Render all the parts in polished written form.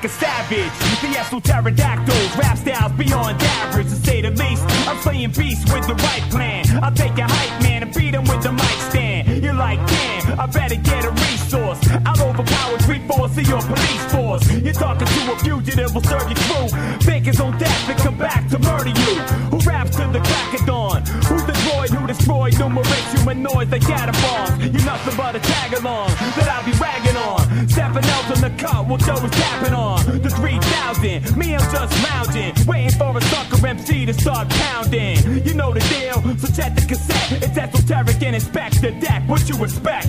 like a savage. The pterodactyls, rap styles beyond average, to say the least. I'm playing beast with the right plan. I'll take a hype man and beat him with the mic stand. You're like, damn, I better get a resource. I'll overpower 3/4 of your police force. You're talking to a fugitive, will serve you through. Bankers on death and come back to murder you. Who raps to the crack of dawn? Who's the droid who destroyed numerous humanoids like catabombs? You're nothing but a tag-along that I'll be ragging on. Stepping out on the cut, what Joe was tapping on. The 3,000, me I'm just lounging, waiting for a sucker MC to start pounding. You know the deal, so check the cassette. It's esoteric and inspect the deck. What you expect?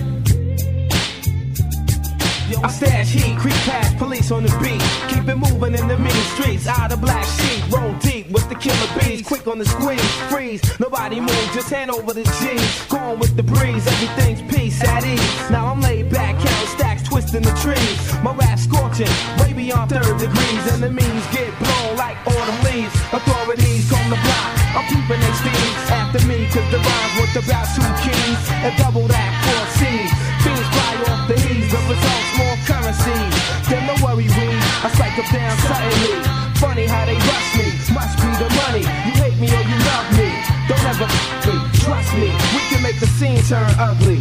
I stash heat, creep past police on the beat. Keep it moving in the mean streets. Out of black sheep, roll deep with the killer bees. Quick on the squeeze, freeze, nobody move, just hand over the G's. Going with the breeze, everything's peace at ease. Now I'm laid back, counting stacks, twisting the trees. My rap scorching, way beyond 3rd degrees. Enemies get blown like autumn leaves. Authorities come the block, I'm keeping they steam. After me, cause the rhymes worth about 2 keys. And double that 4 C's. Fiends fly off the heat, the results more currency. Then don't worry, we, I strike them down suddenly. Funny how they rush me, must be the money. You hate me or you love me, don't ever me, trust me. We can make the scene turn ugly.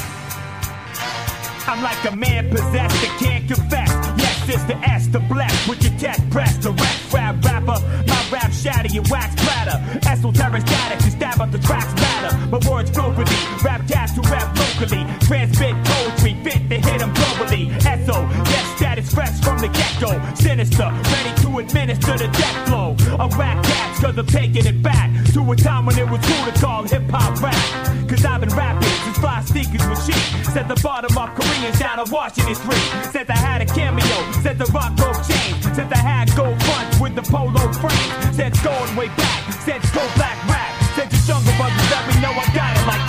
I'm like a man possessed that can't confess. Yes, it's the S, the black with your chest pressed. The rap rapper, my rap shatter, your wax splatter. Esoteric static, you stab up the tracks matter. My words flow for me, rap cats who rap locally. Transmit poetry, fit to hit them globally. SO, yes, status fresh from the get-go. Sinister, ready to administer the death blow. I rap cats cause I'm taking it back to a time when it was cool to call hip-hop rap. Cause I've been rapping since fly sneakers was cheap. Set the bottom of Koreans down on Washington Street. Since I had a cameo, since the rock broke chains. Since I had gold fronts with the polo frames. Since going way back, since go black rap. Since the jungle brothers let me know I got it like